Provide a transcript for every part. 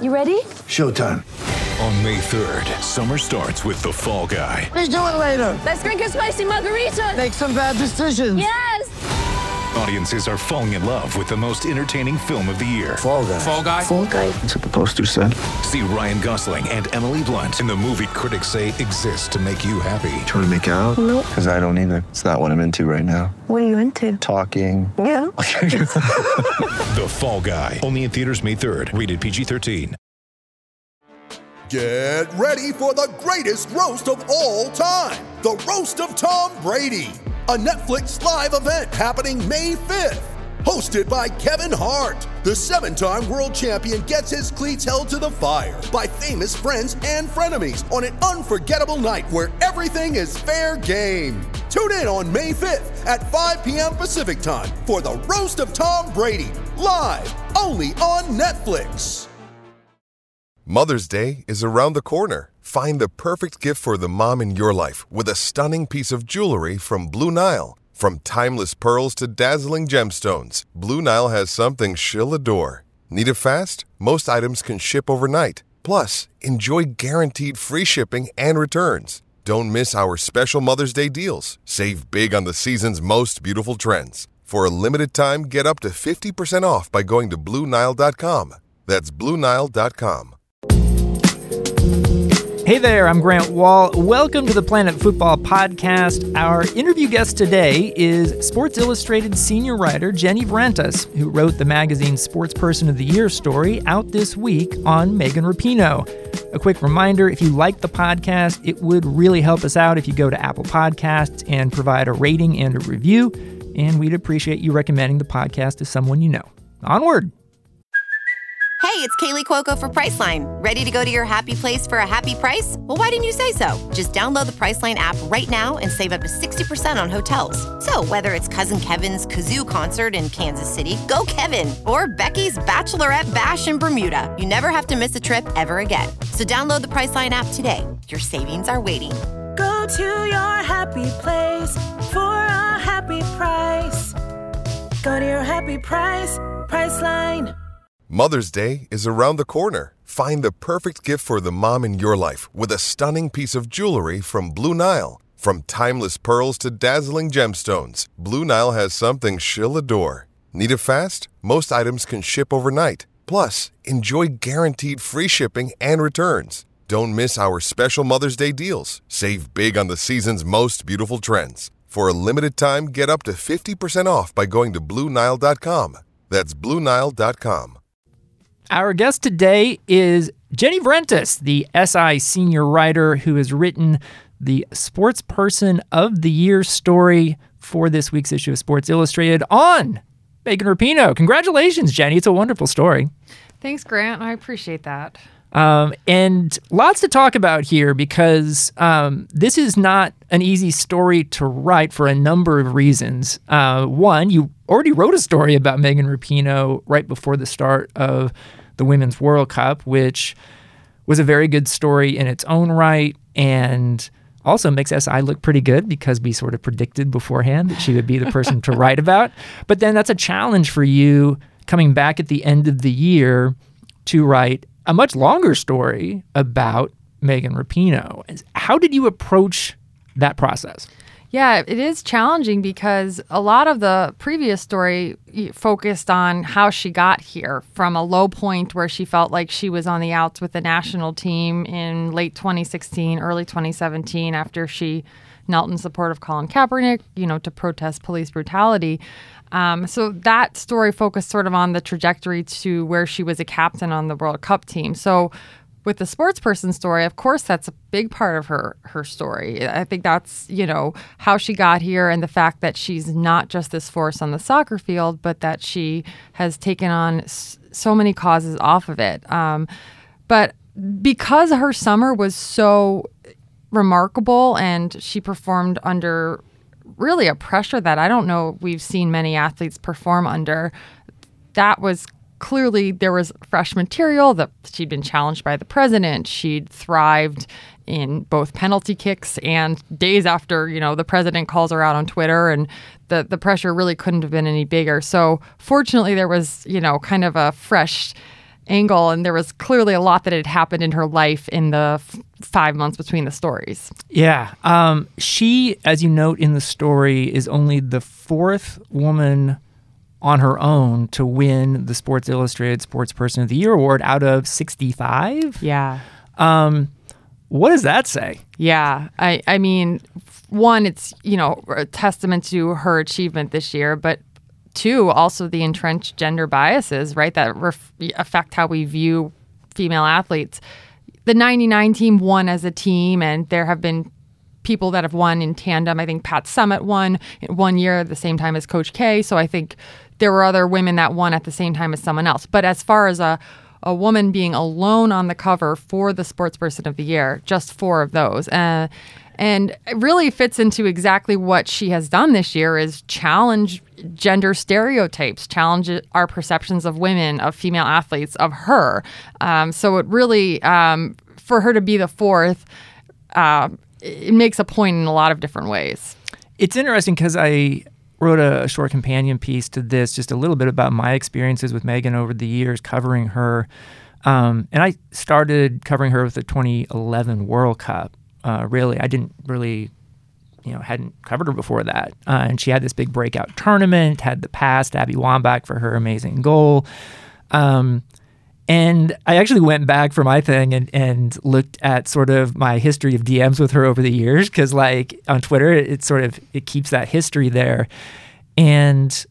You ready? Showtime. On May 3rd, summer starts with The Fall Guy. Let's do it later. Let's drink a spicy margarita. Make some bad decisions. Yes! Audiences are falling in love with the most entertaining film of the year. Fall Guy. Fall Guy? Fall Guy. That's what the poster said. See Ryan Gosling and Emily Blunt in the movie critics say exists to make you happy. Trying to make it out? Nope. Because I don't either. It's not what I'm into right now. What are you into? Talking. Yeah. The Fall Guy. Only in theaters May 3rd. Rated PG-13. Get ready for the greatest roast of all time, the Roast of Tom Brady, a Netflix live event happening May 5th. Hosted by Kevin Hart, the 7-time world champion gets his cleats held to the fire by famous friends and frenemies on an unforgettable night where everything is fair game. Tune in on May 5th at 5 p.m. Pacific time for the Roast of Tom Brady, live only on Netflix. Mother's Day is around the corner. Find the perfect gift for the mom in your life with a stunning piece of jewelry from Blue Nile. From timeless pearls to dazzling gemstones, Blue Nile has something she'll adore. Need it fast? Most items can ship overnight. Plus, enjoy guaranteed free shipping and returns. Don't miss our special Mother's Day deals. Save big on the season's most beautiful trends. For a limited time, get up to 50% off by going to BlueNile.com. That's BlueNile.com. Hey there, I'm Grant Wall. Welcome to the Planet Football Podcast. Our interview guest today is Sports Illustrated senior writer Jenny Vrentas, who wrote the magazine's Sports Person of the Year story out this week on Megan Rapinoe. A quick reminder, if you like the podcast, it would really help us out if you go to Apple Podcasts and provide a rating and a review, and we'd appreciate you recommending the podcast to someone you know. Onward! Hey, it's Kaylee Cuoco for Priceline. Ready to go to your happy place for a happy price? Well, why didn't you say so? Just download the Priceline app right now and save up to 60% on hotels. So whether it's Cousin Kevin's Kazoo Concert in Kansas City, go Kevin, or Becky's Bachelorette Bash in Bermuda, you never have to miss a trip ever again. So download the Priceline app today. Your savings are waiting. Go to your happy place for a happy price. Go to your happy price, Priceline. Mother's Day is around the corner. Find the perfect gift for the mom in your life with a stunning piece of jewelry from Blue Nile. From timeless pearls to dazzling gemstones, Blue Nile has something she'll adore. Need it fast? Most items can ship overnight. Plus, enjoy guaranteed free shipping and returns. Don't miss our special Mother's Day deals. Save big on the season's most beautiful trends. For a limited time, get up to 50% off by going to BlueNile.com. That's BlueNile.com. Our guest today is Jenny Vrentas, the SI senior writer who has written the Sports Person of the Year story for this week's issue of Sports Illustrated on Megan Rapinoe. Congratulations, Jenny. It's a wonderful story. Thanks, Grant. I appreciate that. And lots to talk about here because this is not an easy story to write for a number of reasons. One, you already wrote a story about Megan Rapinoe right before the start of the Women's World Cup, which was a very good story in its own right and also makes SI look pretty good because we sort of predicted beforehand that she would be the person to write about. But then that's a challenge for you coming back at the end of the year to write a much longer story about Megan Rapinoe. How did you approach that process? Yeah, it is challenging because a lot of the previous story focused on how she got here from a low point where she felt like she was on the outs with the national team in late 2016, early 2017 after she knelt in support of Colin Kaepernick, to protest police brutality. So that story focused sort of on the trajectory to where she was a captain on the World Cup team. So with the sports person story, of course, that's a big part of her story. I think that's, how she got here and the fact that she's not just this force on the soccer field, but that she has taken on so many causes off of it. But because her summer was so remarkable and she performed under really a pressure that I don't know we've seen many athletes perform under, that was clearly there was fresh material that she'd been challenged by the president. She'd thrived in both penalty kicks and days after, the president calls her out on Twitter, and the pressure really couldn't have been any bigger. So fortunately there was, kind of a fresh angle, and there was clearly a lot that had happened in her life in the 5 months between the stories. Yeah. She, as you note in the story, is only the 4th woman on her own to win the Sports Illustrated Sports Person of the Year award out of 65. Yeah. What does that say? Yeah. I mean, one, it's, a testament to her achievement this year, but 2, also the entrenched gender biases, right, that affect how we view female athletes. The 99 team won as a team, and there have been people that have won in tandem. I think Pat Summitt won 1 year at the same time as Coach K. So I think there were other women that won at the same time as someone else. But as far as a woman being alone on the cover for the Sports Person of the Year, just 4 of those. And it really fits into exactly what she has done this year is challenge gender stereotypes, challenge our perceptions of women, of female athletes, of her. So it really, for her to be the 4th, it makes a point in a lot of different ways. It's interesting because I wrote a short companion piece to this, just a little bit about my experiences with Megan over the years covering her. And I started covering her with the 2011 World Cup. Really, I didn't really, hadn't covered her before that. And she had this big breakout tournament, had the past Abby Wambach for her amazing goal. And I actually went back for my thing and looked at sort of my history of DMs with her over the years, because like on Twitter, it keeps that history there. And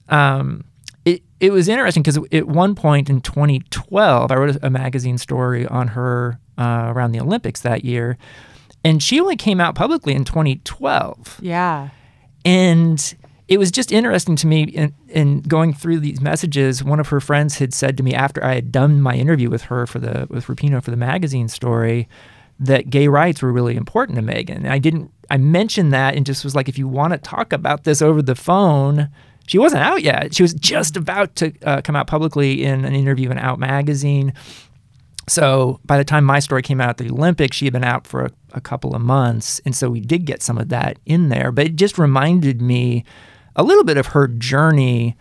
it was interesting because at one point in 2012, I wrote a magazine story on her around the Olympics that year. And she only came out publicly in 2012. Yeah. And it was just interesting to me in going through these messages. One of her friends had said to me after I had done my interview with her with Rapinoe for the magazine story that gay rights were really important to Megan. And I mentioned that and just was like, if you want to talk about this over the phone, she wasn't out yet. She was just about to come out publicly in an interview in Out magazine. So by the time my story came out at the Olympics, she had been out for a couple of months. And so we did get some of that in there. But it just reminded me a little bit of her journey.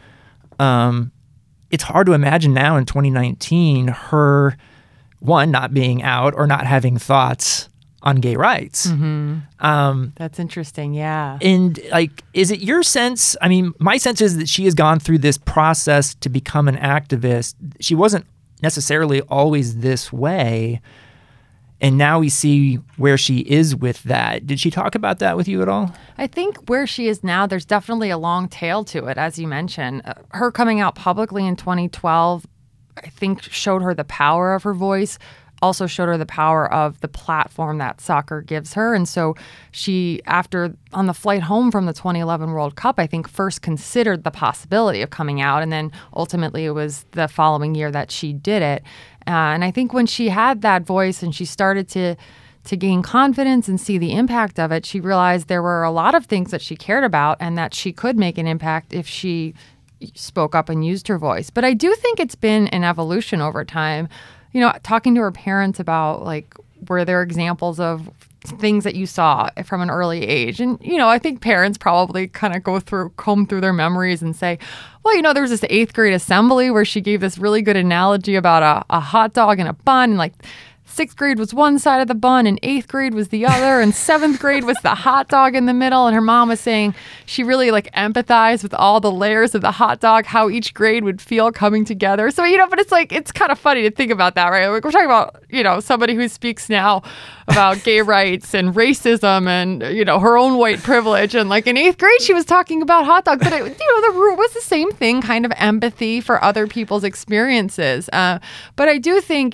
It's hard to imagine now in 2019, her, one, not being out or not having thoughts on gay rights. Mm-hmm. That's interesting, yeah. And like, is it your sense? I mean, my sense is that she has gone through this process to become an activist. She wasn't necessarily always this way. And now we see where she is with that. Did she talk about that with you at all? I think where she is now, there's definitely a long tail to it, as you mentioned. Her coming out publicly in 2012, I think, showed her the power of her voice, also showed her the power of the platform that soccer gives her. And so she, on the flight home from the 2011 World Cup, I think first considered the possibility of coming out. And then ultimately it was the following year that she did it. And I think when she had that voice and she started to gain confidence and see the impact of it, she realized there were a lot of things that she cared about and that she could make an impact if she spoke up and used her voice. But I do think it's been an evolution over time. Talking to her parents about, like, were there examples of things that you saw from an early age? And, I think parents probably kind of comb through their memories and say, well, there was this 8th grade assembly where she gave this really good analogy about a hot dog and a bun. And, like, 6th grade was one side of the bun and 8th grade was the other and 7th grade was the hot dog in the middle. And her mom was saying she really empathized with all the layers of the hot dog, how each grade would feel coming together. So, but it's kind of funny to think about that, right? We're talking about, somebody who speaks now about gay rights and racism and, her own white privilege. And in 8th grade, she was talking about hot dogs. But, the root was the same thing, kind of empathy for other people's experiences. But I do think,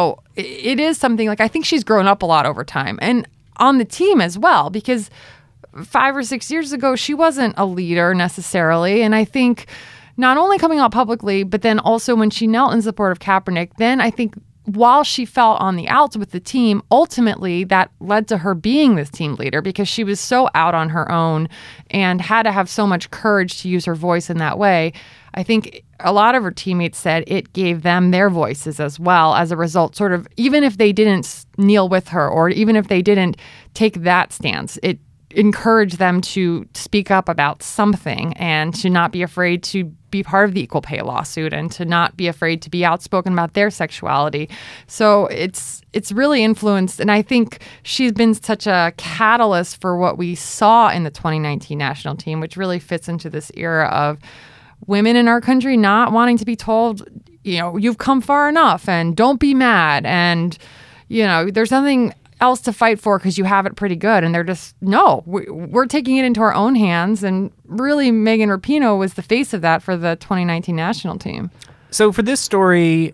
it is something I think she's grown up a lot over time and on the team as well, because 5 or 6 years ago, she wasn't a leader necessarily. And I think not only coming out publicly, but then also when she knelt in support of Kaepernick, then I think while she felt on the outs with the team, ultimately that led to her being this team leader because she was so out on her own and had to have so much courage to use her voice in that way. I think a lot of her teammates said it gave them their voices as well as a result, sort of, even if they didn't kneel with her or even if they didn't take that stance, it encourage them to speak up about something and to not be afraid to be part of the equal pay lawsuit and to not be afraid to be outspoken about their sexuality. So it's really influenced, and I think she's been such a catalyst for what we saw in the 2019 national team, which really fits into this era of women in our country not wanting to be told, you've come far enough and don't be mad, and there's nothing else to fight for because you have it pretty good. And they're just, no, we're taking it into our own hands. And really, Megan Rapinoe was the face of that for the 2019 national team. So for this story,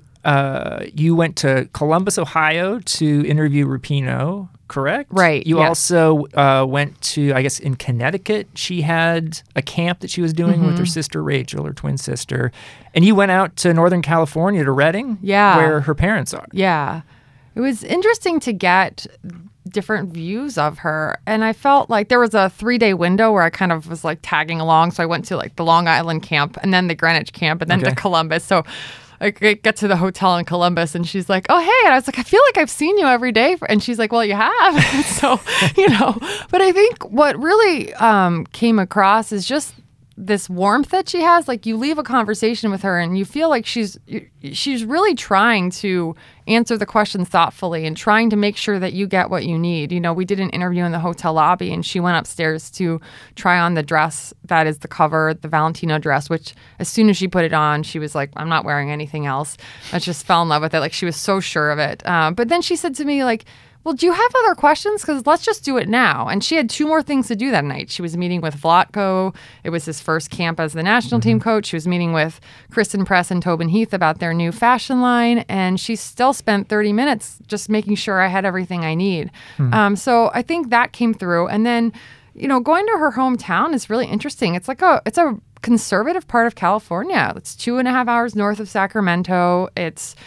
you went to Columbus, Ohio to interview Rapinoe, correct? Right. You yes. also went to, I guess, in Connecticut. She had a camp that she was doing with her sister Rachel, her twin sister. And you went out to Northern California to Redding, where her parents are. Yeah. It was interesting to get different views of her. And I felt like there was a 3-day window where I kind of was like tagging along. So I went to like the Long Island camp and then the Greenwich camp and then to Columbus. So I get to the hotel in Columbus and she's like, oh, hey. And I was like, I feel like I've seen you every day. And she's like, well, you have. So, but I think what really came across is just this warmth that she has. Like, you leave a conversation with her and you feel like she's really trying to answer the questions thoughtfully and trying to make sure that you get what you need. We did an interview in the hotel lobby and she went upstairs to try on the dress that is the cover, the Valentino dress, which as soon as she put it on, she was like, I'm not wearing anything else. I just fell in love with it. Like, she was so sure of it. But then she said to me, like, well, do you have other questions? Because let's just do it now. And she had 2 more things to do that night. She was meeting with Vlatko. It was his first camp as the national team coach. She was meeting with Kristen Press and Tobin Heath about their new fashion line. And she still spent 30 minutes just making sure I had everything I need. So I think that came through. And then, going to her hometown is really interesting. It's it's a conservative part of California. It's 2.5 hours north of Sacramento. It's,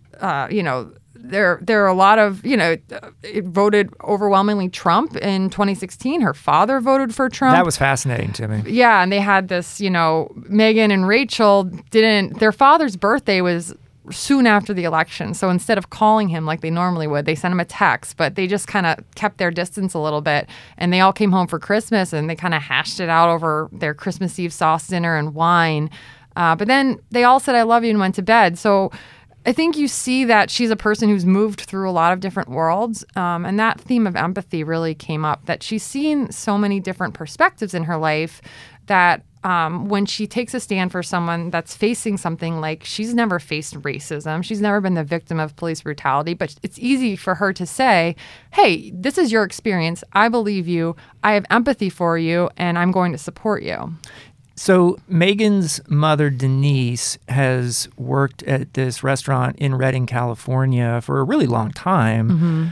There are a lot of, it voted overwhelmingly Trump in 2016. Her father voted for Trump. That was fascinating to me. Yeah, and they had this, Megan and Rachel their father's birthday was soon after the election. So instead of calling him like they normally would, they sent him a text, but they just kind of kept their distance a little bit. And they all came home for Christmas and they kind of hashed it out over their Christmas Eve sauce dinner and wine. But then they all said, I love you, and went to bed. So I think you see that she's a person who's moved through a lot of different worlds. And that theme of empathy really came up, that she's seen so many different perspectives in her life that when she takes a stand for someone that's facing something like, she's never faced racism, she's never been the victim of police brutality, but it's easy for her to say, hey, this is your experience. I believe you. I have empathy for you, and I'm going to support you. So Megan's mother, Denise, has worked at this restaurant in Redding, California for a really long time.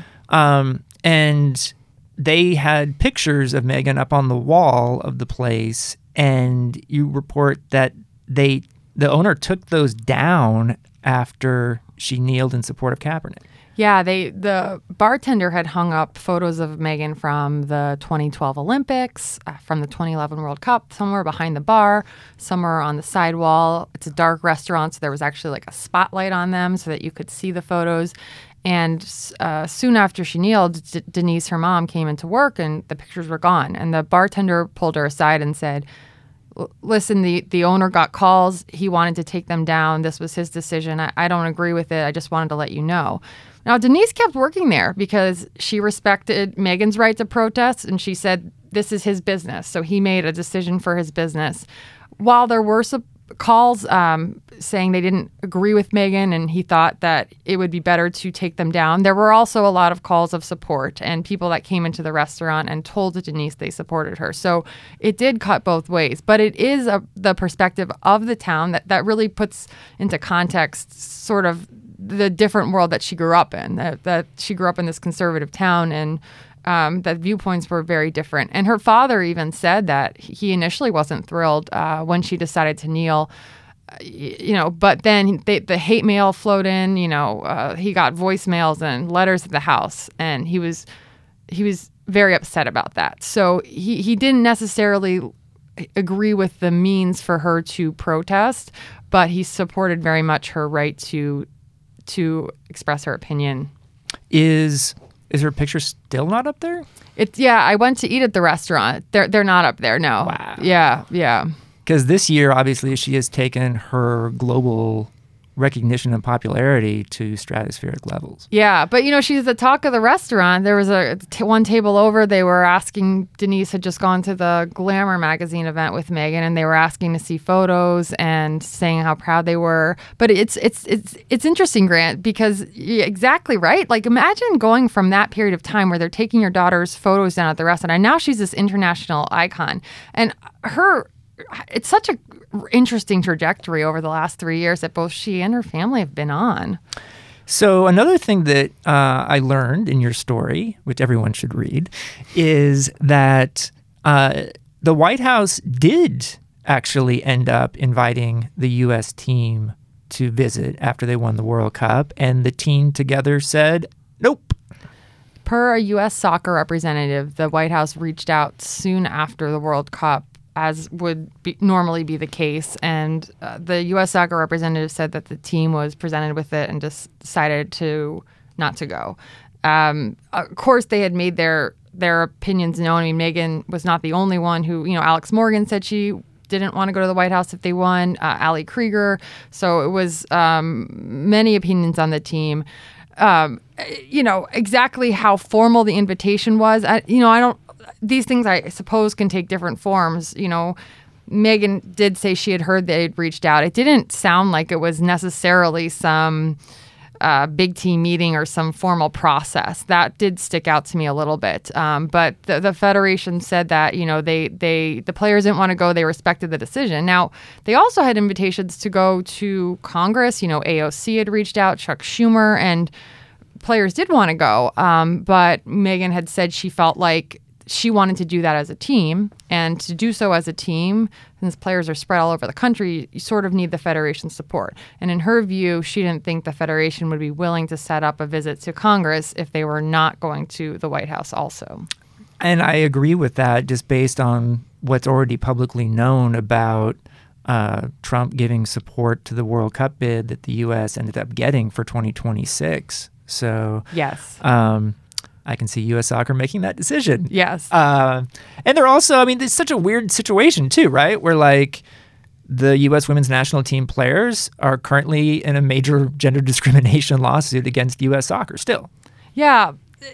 And they had pictures of Megan up on the wall of the place. And you report that the owner took those down after she kneeled in support of Kaepernick. Yeah, the bartender had hung up photos of Megan from the 2012 Olympics, from the 2011 World Cup, somewhere behind the bar, somewhere on the sidewall. It's a dark restaurant, so there was actually like a spotlight on them so that you could see the photos. And soon after she kneeled, Denise, her mom, came into work and the pictures were gone. And the bartender pulled her aside and said, listen, the owner got calls. He wanted to take them down. This was his decision. I don't agree with it. I just wanted to let you know. Now, Denise kept working there because she respected Megan's right to protest, and she said this is his business. So he made a decision for his business. While there were some calls saying they didn't agree with Megan and he thought that it would be better to take them down, there were also a lot of calls of support and people that came into the restaurant and told Denise they supported her. So it did cut both ways. But it is the perspective of the town that really puts into context sort of the different world that she grew up in, that she grew up in this conservative town, and that viewpoints were very different. And her father even said that he initially wasn't thrilled when she decided to kneel, but then the hate mail flowed in, he got voicemails and letters at the house, and he was very upset about that. So he didn't necessarily agree with the means for her to protest, but he supported very much her right to express her opinion. Is Is her picture still not up there? I went to eat at the restaurant. They're not up there, no. Wow. Yeah. Because this year, obviously, she has taken her global recognition and popularity to stratospheric levels. Yeah, but she's the talk of the restaurant. There was one table over. They were asking, Denise had just gone to the Glamour magazine event with Meghan, and they were asking to see photos and saying how proud they were. But it's interesting, Grant, because you're exactly right. Like, imagine going from that period of time where they're taking your daughter's photos down at the restaurant, and now she's this international icon, and it's such a interesting trajectory over the last 3 years that both she and her family have been on. So another thing that I learned in your story, which everyone should read, is that the White House did actually end up inviting the U.S. team to visit after they won the World Cup, and the team together said, nope. Per a U.S. soccer representative, the White House reached out soon after the World Cup, as would normally be the case. And the U.S. soccer representative said that the team was presented with it and just decided not to go. Of course, they had made their opinions known. I mean, Meghan was not the only one who, Alex Morgan said she didn't want to go to the White House if they won, Ali Krieger. So it was many opinions on the team. Exactly how formal the invitation was, I don't. These things, I suppose, can take different forms. Meghan did say she had heard they'd reached out. It didn't sound like it was necessarily some big team meeting or some formal process. That did stick out to me a little bit. But the Federation said that, the players didn't want to go. They respected the decision. Now, they also had invitations to go to Congress. AOC had reached out, Chuck Schumer, and players did want to go. But Meghan had said she felt like she wanted to do that as a team, and to do so as a team, since players are spread all over the country, you sort of need the Federation's support. And in her view, she didn't think the Federation would be willing to set up a visit to Congress if they were not going to the White House also. And I agree with that, just based on what's already publicly known about Trump giving support to the World Cup bid that the U.S. ended up getting for 2026. So yes. I can see U.S. Soccer making that decision. Yes. And they're also, it's such a weird situation too, right? Where the U.S. women's national team players are currently in a major gender discrimination lawsuit against U.S. Soccer still. Yeah.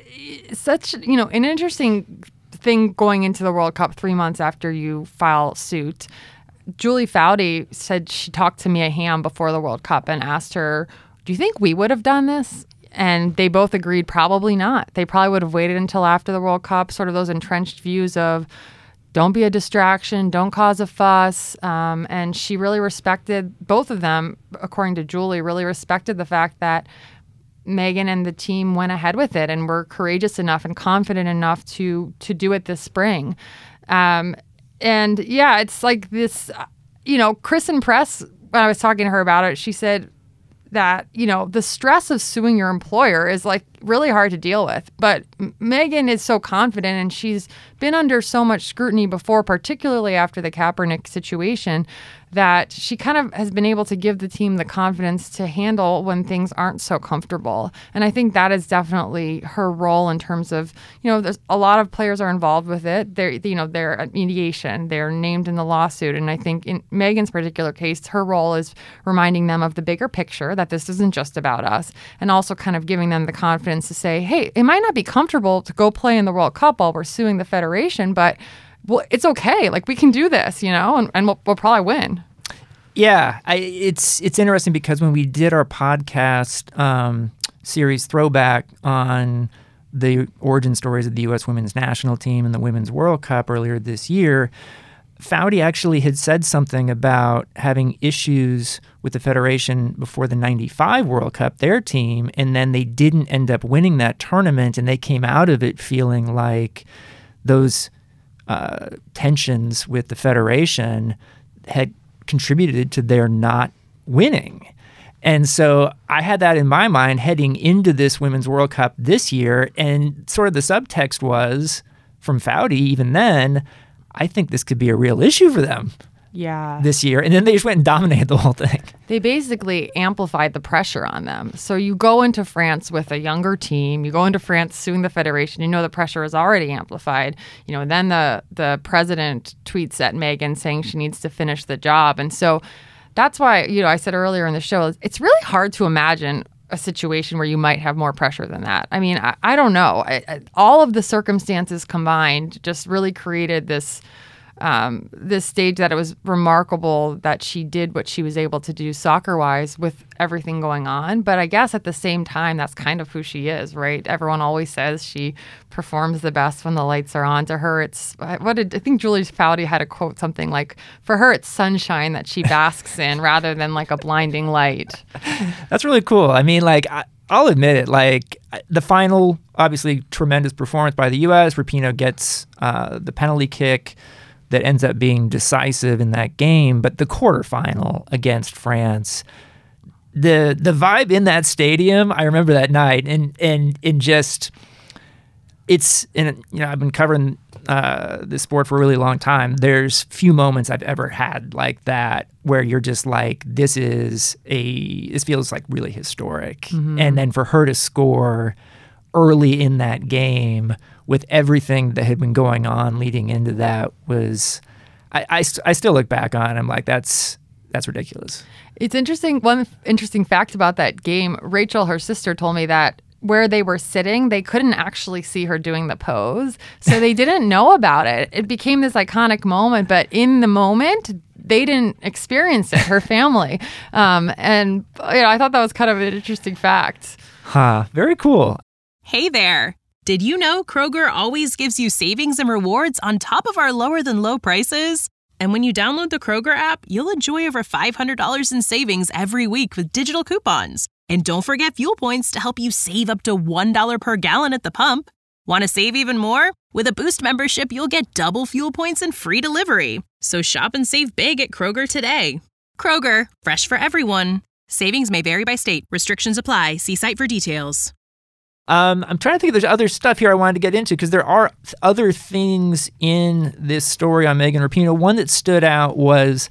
Such, an interesting thing going into the World Cup 3 months after you file suit. Julie Foudy said she talked to Mia Hamm before the World Cup and asked her, do you think we would have done this? And they both agreed probably not. They probably would have waited until after the World Cup, sort of those entrenched views of don't be a distraction, don't cause a fuss. And she really respected, both of them, according to Julie, really respected the fact that Meghan and the team went ahead with it and were courageous enough and confident enough to do it this spring. And yeah, it's like this, Kristen Press, when I was talking to her about it, she said that, the stress of suing your employer is really hard to deal with. But Meghan is so confident, and she's been under so much scrutiny before, particularly after the Kaepernick situation, that she kind of has been able to give the team the confidence to handle when things aren't so comfortable. And I think that is definitely her role in terms of, there's a lot of players are involved with it. They're at mediation, they're named in the lawsuit. And I think in Meghan's particular case, her role is reminding them of the bigger picture, that this isn't just about us, and also kind of giving them the confidence to say, hey, it might not be comfortable to go play in the World Cup while we're suing the Federation, but it's okay. We can do this, and we'll probably win. Yeah, it's interesting because when we did our podcast series throwback on the origin stories of the U.S. women's national team and the Women's World Cup earlier this year, Foudy actually had said something about having issues with the Federation before the 95 World Cup, their team, and then they didn't end up winning that tournament, and they came out of it feeling like those tensions with the Federation had contributed to their not winning. And so I had that in my mind heading into this Women's World Cup this year, and sort of the subtext was, from Foudy even then, I think this could be a real issue for them. this year, and then they just went and dominated the whole thing. They basically amplified the pressure on them. So you go into France with a younger team, you go into France suing the federation, the pressure is already amplified. And then the president tweets at Megan saying she needs to finish the job. And so that's why, I said earlier in the show, it's really hard to imagine a situation where you might have more pressure than that. I mean, I don't know. All of the circumstances combined just really created this stage that it was remarkable that she did what she was able to do soccer-wise with everything going on. But I guess at the same time, that's kind of who she is, right? Everyone always says she performs the best when the lights are on. To her, I think Julie Foudy had a quote something like, for her, it's sunshine that she basks in rather than like a blinding light. That's really cool. I mean, I'll admit it, the final, obviously tremendous performance by the U.S. Rapinoe gets the penalty kick that ends up being decisive in that game. But the quarterfinal against France, the vibe in that stadium, I remember that night, and just I've been covering this sport for a really long time. There's few moments I've ever had like that where you're just like, this feels like really historic. Mm-hmm. And then for her to score early in that game with everything that had been going on leading into that was, I still look back on it, I'm like, that's ridiculous. It's interesting. One interesting fact about that game, Rachel, her sister, told me that where they were sitting, they couldn't actually see her doing the pose. So they didn't know about it. It became this iconic moment, but in the moment, they didn't experience it, her family. And I thought that was kind of an interesting fact. Very cool. Hey there. Did you know Kroger always gives you savings and rewards on top of our lower than low prices? And when you download the Kroger app, you'll enjoy over $500 in savings every week with digital coupons. And don't forget fuel points to help you save up to $1 per gallon at the pump. Want to save even more? With a Boost membership, you'll get double fuel points and free delivery. So shop and save big at Kroger today. Kroger, fresh for everyone. Savings may vary by state. Restrictions apply. See site for details. I'm trying to think if there's other stuff here I wanted to get into because there are other things in this story on Megan Rapinoe. One that stood out was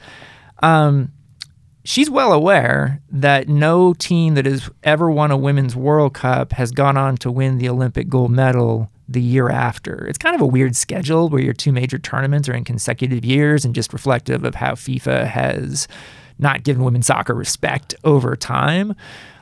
she's well aware that no team that has ever won a Women's World Cup has gone on to win the Olympic gold medal the year after. It's kind of a weird schedule where your two major tournaments are in consecutive years and just reflective of how FIFA has not given women's soccer respect over time.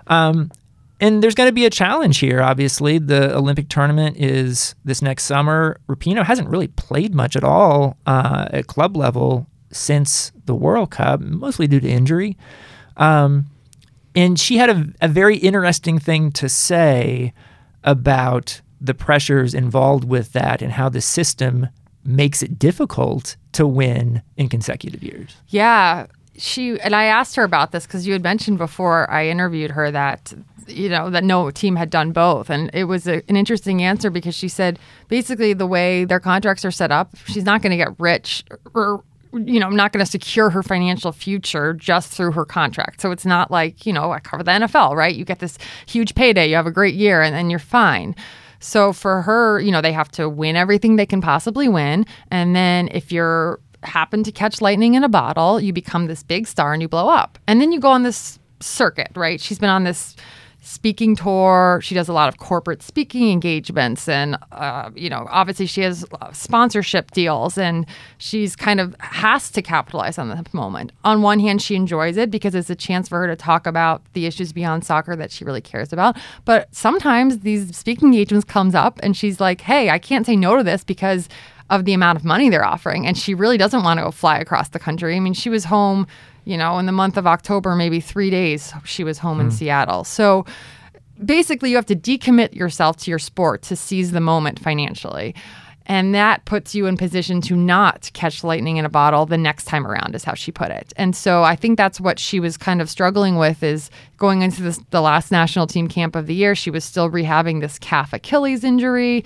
And there's going to be a challenge here, obviously. The Olympic tournament is this next summer. Rapinoe hasn't really played much at all at club level since the World Cup, mostly due to injury. And she had a very interesting thing to say about the pressures involved with that and how the system makes it difficult to win in consecutive years. Yeah. And I asked her about this because you had mentioned before I interviewed her that that no team had done both. And it was an interesting answer because she said basically the way their contracts are set up, she's not going to get rich or, not going to secure her financial future just through her contract. So it's not like, I cover the NFL, right? You get this huge payday, you have a great year, and then you're fine. So for her, they have to win everything they can possibly win. And then if you're happen to catch lightning in a bottle, you become this big star and you blow up. And then you go on this circuit, right? She's been on this speaking tour. She does a lot of corporate speaking engagements and, obviously she has sponsorship deals and she's kind of has to capitalize on the moment. On one hand, she enjoys it because it's a chance for her to talk about the issues beyond soccer that she really cares about. But sometimes these speaking engagements comes up and she's like, hey, I can't say no to this because of the amount of money they're offering. And she really doesn't want to go fly across the country. I mean, she was home, in the month of October, maybe 3 days, she was home in Seattle. So basically you have to decommit yourself to your sport to seize the moment financially. And that puts you in position to not catch lightning in a bottle the next time around, is how she put it. And so I think that's what she was kind of struggling with, is going into the last national team camp of the year. She was still rehabbing this calf Achilles injury.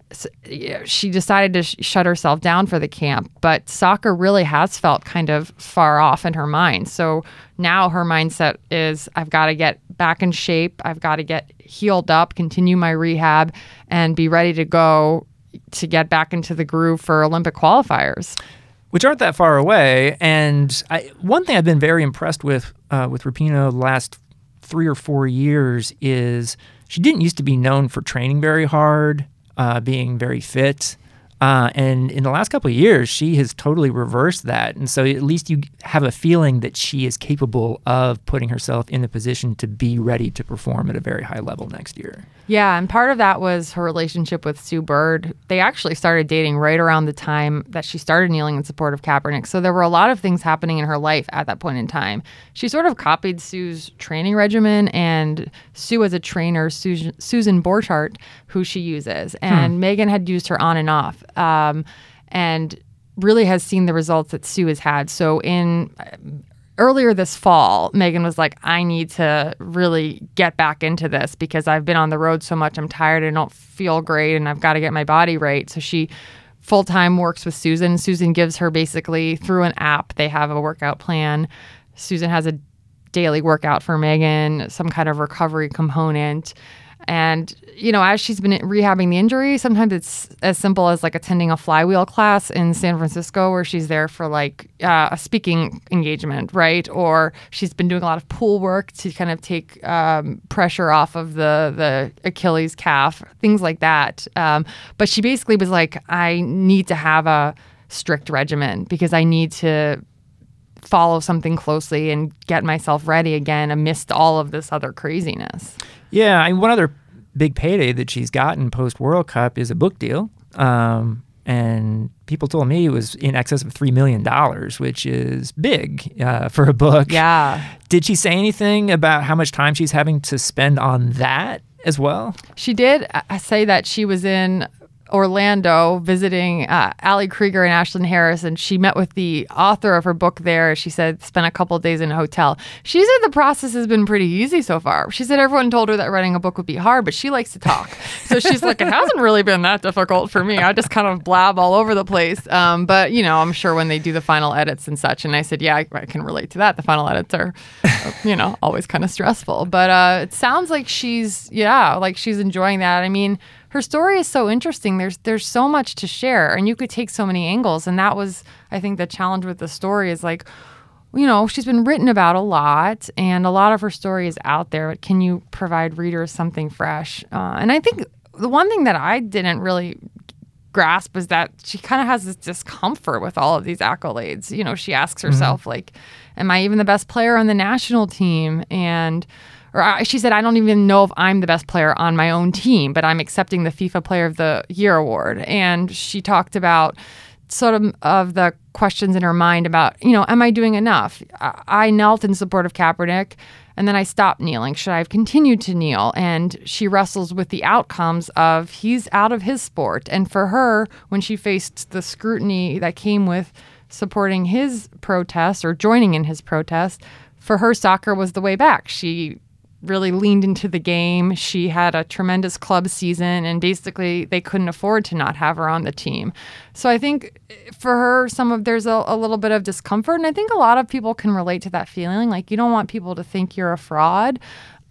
She decided to shut herself down for the camp, but soccer really has felt kind of far off in her mind. So now her mindset is, I've got to get back in shape. I've got to get healed up, continue my rehab, and be ready to go to get back into the groove for Olympic qualifiers. which aren't that far away. And one thing I've been very impressed with Rapinoe the last 3 or 4 years is she didn't used to be known for training very hard, being very fit. And in the last couple of years, she has totally reversed that. And so at least you have a feeling that she is capable of putting herself in a position to be ready to perform at a very high level next year. Yeah, and part of that was her relationship with Sue Bird. They actually started dating right around the time that she started kneeling in support of Kaepernick. So there were a lot of things happening in her life at that point in time. She sort of copied Sue's training regimen, and Sue as a trainer, Susan Borchardt, who she uses. And Megan had used her on and off, and really has seen the results that Sue has had. So earlier this fall, Megan was like, I need to really get back into this because I've been on the road so much. I'm tired. I don't feel great and I've got to get my body right. So she full-time works with Susan. Susan gives her basically through an app. They have a workout plan. Susan has a daily workout for Megan, some kind of recovery component. And, you know, as she's been rehabbing the injury, sometimes it's as simple as like attending a flywheel class in San Francisco where she's there for like a speaking engagement, right? Or she's been doing a lot of pool work to kind of take pressure off of the Achilles calf, things like that. But she basically was like, I need to have a strict regimen because I need to follow something closely and get myself ready again amidst all of this other craziness. Yeah, and one other big payday that she's gotten post-World Cup is a book deal. And people told me it was in excess of $3 million, which is big for a book. Yeah. Did she say anything about how much time she's having to spend on that as well? She did say that she was in Orlando visiting Ali Krieger and Ashlyn Harris, and she met with the author of her book there. She said spent a couple of days in a hotel. She said the process has been pretty easy so far. She said everyone told her that writing a book would be hard, but she likes to talk. So she's like, it hasn't really been that difficult for me. I just kind of blab all over the place. But, you know, I'm sure when they do the final edits and such, and I said, yeah, I can relate to that. The final edits are, you know, always kind of stressful. But it sounds like she's enjoying that. I mean, her story is so interesting. There's so much to share, and you could take so many angles. And that was, I think, the challenge with the story is like, you know, she's been written about a lot, and a lot of her story is out there. But can you provide readers something fresh? And I think the one thing that I didn't really grasp is that she kind of has this discomfort with all of these accolades. You know, she asks herself, like, am I even the best player on the national team? Or she said, I don't even know if I'm the best player on my own team, but I'm accepting the FIFA Player of the Year award. And she talked about sort of the questions in her mind about, you know, am I doing enough? I knelt in support of Kaepernick, and then I stopped kneeling. Should I have continued to kneel? And she wrestles with the outcomes of he's out of his sport. And for her, when she faced the scrutiny that came with supporting his protest or joining in his protest, for her, soccer was the way back. She really leaned into the game. She had a tremendous club season, and basically they couldn't afford to not have her on the team. So I think for her, there's a little bit of discomfort, and I think a lot of people can relate to that feeling. Like, you don't want people to think you're a fraud.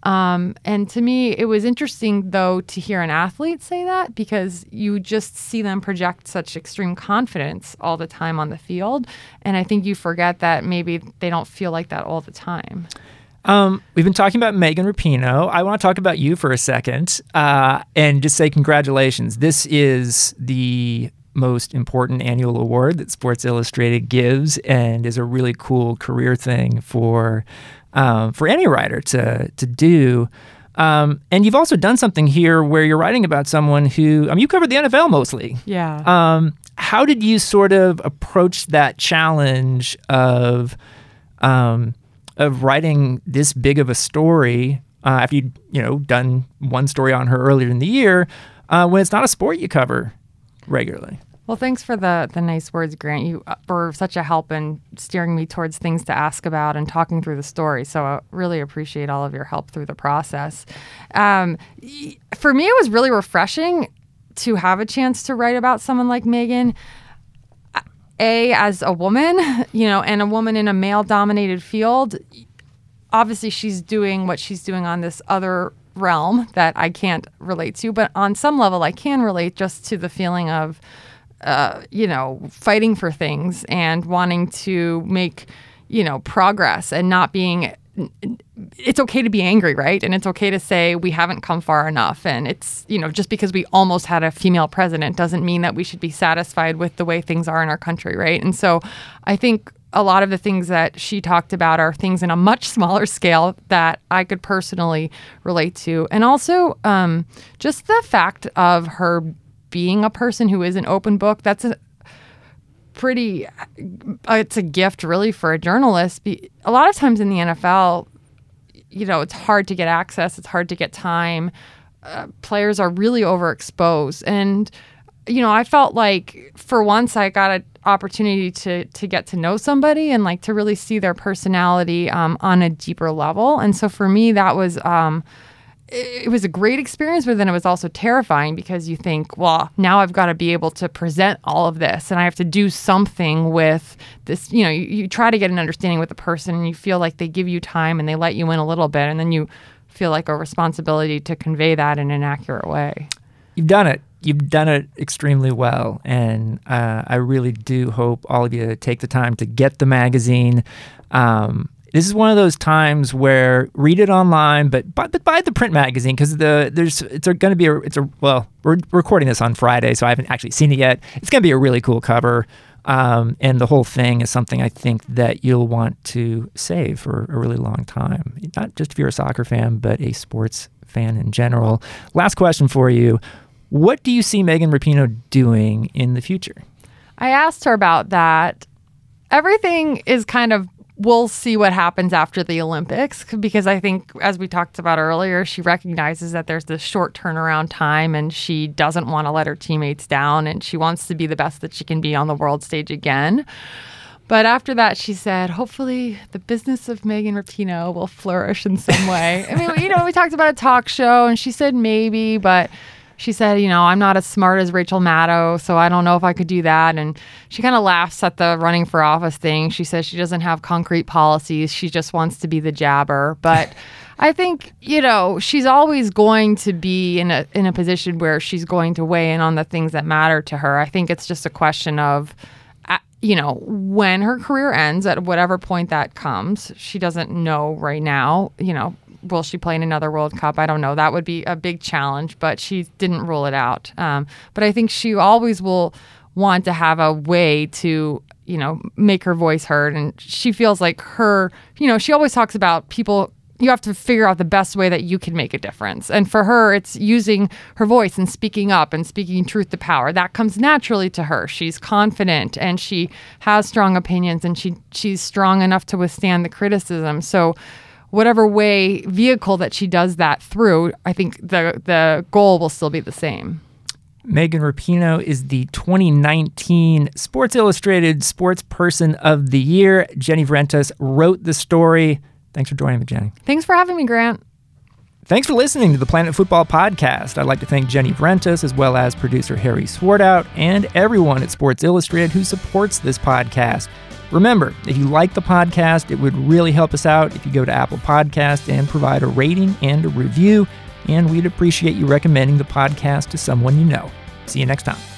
And to me, it was interesting, though, to hear an athlete say that, because you just see them project such extreme confidence all the time on the field. And I think you forget that maybe they don't feel like that all the time. We've been talking about Megan Rapinoe. I want to talk about you for a second and just say congratulations. This is the most important annual award that Sports Illustrated gives, and is a really cool career thing for any writer to do. And you've also done something here where you're writing about someone who, you covered the NFL mostly. Yeah. How did you sort of approach that challenge of writing this big of a story after you'd done one story on her earlier in the year when it's not a sport you cover regularly? Well, thanks for the nice words, Grant. You were such a help in steering me towards things to ask about and talking through the story. So I really appreciate all of your help through the process. For me, it was really refreshing to have a chance to write about someone like Megan. As a woman, and a woman in a male-dominated field, obviously she's doing what she's doing on this other realm that I can't relate to. But on some level, I can relate just to the feeling of fighting for things and wanting to make, progress and not being. It's okay to be angry, right? And it's okay to say we haven't come far enough. And it's, just because we almost had a female president doesn't mean that we should be satisfied with the way things are in our country, right? And so I think a lot of the things that she talked about are things in a much smaller scale that I could personally relate to. And also just the fact of her being a person who is an open book, that's it's a gift really for a journalist. A lot of times in the NFL, it's hard to get access. It's hard to get time. Players are really overexposed. And, I felt like for once I got an opportunity to get to know somebody and like to really see their personality on a deeper level. And so for me, that was it was a great experience, but then it was also terrifying because you think, well, now I've got to be able to present all of this and I have to do something with this. You try to get an understanding with the person and you feel like they give you time and they let you in a little bit. And then you feel like a responsibility to convey that in an accurate way. You've done it. You've done it extremely well. And I really do hope all of you take the time to get the magazine. This is one of those times where read it online, but buy the print magazine because we're recording this on Friday, so I haven't actually seen it yet. It's going to be a really cool cover, and the whole thing is something I think that you'll want to save for a really long time. Not just if you're a soccer fan, but a sports fan in general. Last question for you: what do you see Megan Rapinoe doing in the future? I asked her about that. Everything is kind of. We'll see what happens after the Olympics because I think, as we talked about earlier, she recognizes that there's this short turnaround time and she doesn't want to let her teammates down and she wants to be the best that she can be on the world stage again. But after that, she said, hopefully the business of Megan Rapinoe will flourish in some way. I mean, we talked about a talk show and she said maybe, but she said, I'm not as smart as Rachel Maddow, so I don't know if I could do that. And she kind of laughs at the running for office thing. She says she doesn't have concrete policies. She just wants to be the jabber. But I think, she's always going to be in a position where she's going to weigh in on the things that matter to her. I think it's just a question of, when her career ends, at whatever point that comes. She doesn't know right now, will she play in another World Cup? I don't know. That would be a big challenge, but she didn't rule it out. But I think she always will want to have a way to, make her voice heard. And she feels like she always talks about people, you have to figure out the best way that you can make a difference. And for her, it's using her voice and speaking up and speaking truth to power. That comes naturally to her. She's confident and she has strong opinions and she's strong enough to withstand the criticism. So whatever vehicle that she does that through, I think the goal will still be the same. Megan Rapinoe is the 2019 Sports Illustrated Sports Person of the Year. Jenny Vrentas wrote the story. Thanks for joining me, Jenny. Thanks for having me, Grant. Thanks for listening to the Planet Football Podcast. I'd like to thank Jenny Vrentas as well as producer Harry Swartout and everyone at Sports Illustrated who supports this podcast. Remember, if you like the podcast, it would really help us out if you go to Apple Podcasts and provide a rating and a review, and we'd appreciate you recommending the podcast to someone you know. See you next time.